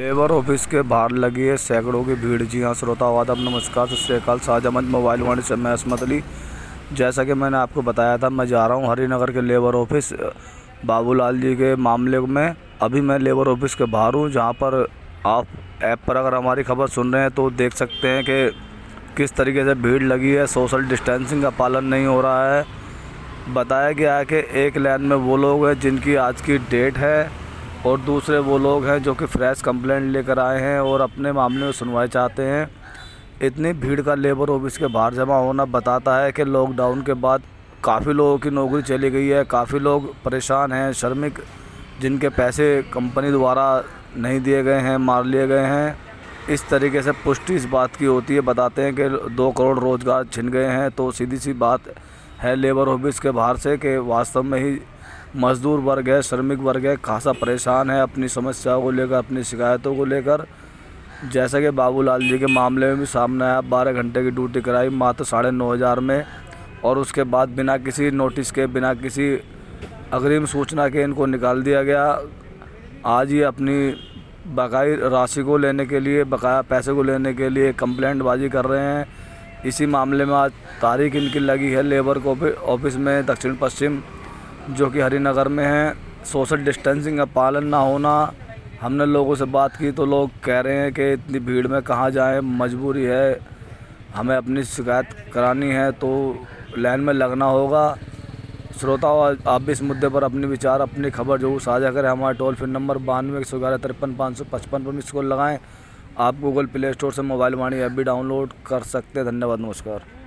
Labour office के बाहर लगी है सैकड़ों की भीड़। जी हाँ श्रोताओ, आदाब, नमस्कार, सत श्री अकाल। शाहजहां मोबाइल वाणी से मैं असमत अली। जैसा कि मैंने आपको बताया था, मैं जा रहा हूँ हरिनगर के लेबर ऑफिस बाबूलाल जी के मामले में। अभी मैं लेबर ऑफिस के बाहर हूँ, जहाँ पर आप ऐप पर अगर हमारी खबर सुन रहे हैं तो देख सकते हैं कि किस तरीके से भीड़ लगी है। सोशल डिस्टेंसिंग का पालन नहीं हो रहा है। बताया गया है कि एक लाइन में वो लोग हैं जिनकी आज की डेट है और दूसरे वो लोग हैं जो कि फ्रेश कंप्लेंट लेकर आए हैं और अपने मामले में सुनवाई चाहते हैं। इतनी भीड़ का लेबर ऑफिस के बाहर जमा होना बताता है कि लॉकडाउन के बाद काफ़ी लोगों की नौकरी चली गई है। काफ़ी लोग परेशान हैं, श्रमिक जिनके पैसे कंपनी द्वारा नहीं दिए गए हैं, मार लिए गए हैं। इस तरीके से पुष्टि इस बात की होती है, बताते हैं कि 2 करोड़ रोज़गार छिन गए हैं। तो सीधी सी बात है लेबर ऑफिस के बाहर से कि वास्तव में ही मज़दूर वर्ग है, श्रमिक वर्ग है, खासा परेशान है अपनी समस्याओं को लेकर, अपनी शिकायतों को लेकर। जैसा कि बाबूलाल जी के मामले में भी सामने आया, 12 घंटे की ड्यूटी कराई मात्र 9,500 में, और उसके बाद बिना किसी नोटिस के, बिना किसी अग्रिम सूचना के इनको निकाल दिया गया। आज ये अपनी बकाई राशि को लेने के लिए, बकाया पैसे को लेने के लिए कंप्लेंटबाजी कर रहे हैं। इसी मामले में आज तारीख इनकी लगी है लेबर ऑफिस में, दक्षिण पश्चिम, जो कि हरिनगर में है। सोशल डिस्टेंसिंग का पालन ना होना, हमने लोगों से बात की तो लोग कह रहे हैं कि इतनी भीड़ में कहाँ जाएं, मजबूरी है, हमें अपनी शिकायत करानी है तो लाइन में लगना होगा। श्रोताओं, आप भी इस मुद्दे पर अपने विचार, अपनी खबर जो साझा करें। हमारा टोल फ्री नंबर 92 111 53 555 पर मिस कॉल लगाएँ। आप गूगल प्ले स्टोर से मोबाइल वाणी ऐप भी डाउनलोड कर सकते हैं। धन्यवाद, नमस्कार।